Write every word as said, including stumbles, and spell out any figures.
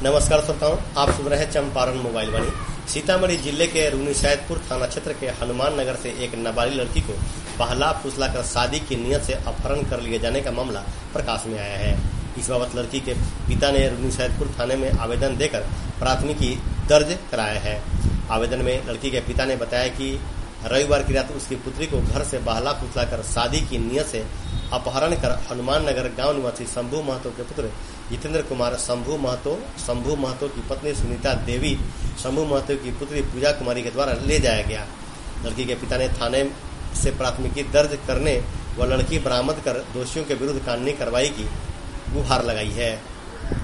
नमस्कार श्रोताओं, आप सुन रहे हैं चंपारण मोबाइल वाणी। सीतामढ़ी जिले के रूनीसैदपुर थाना क्षेत्र के हनुमान नगर से एक नाबालिग लड़की को बहला फुसला कर शादी की नियत से अपहरण कर लिए जाने का मामला प्रकाश में आया है। इस बाबत लड़की के पिता ने रूनीसैदपुर थाने में आवेदन देकर प्राथमिकी दर्ज कराया है। आवेदन में लड़की के पिता ने बताया कि रविवार की रात उसकी पुत्री को घर से बहला फुसला कर शादी की नियत से अपहरण कर हनुमान नगर गांव निवासी शंभू महतो के पुत्र जितेंद्र कुमार शंभू महतो, शंभू महतो की पत्नी सुनीता देवी, शंभू महतो की पुत्री पूजा कुमारी के द्वारा ले जाया गया। लड़की के पिता ने थाने से प्राथमिकी दर्ज करने व लड़की बरामद कर दोषियों के विरुद्ध कानूनी कार्रवाई की गुहार लगाई है।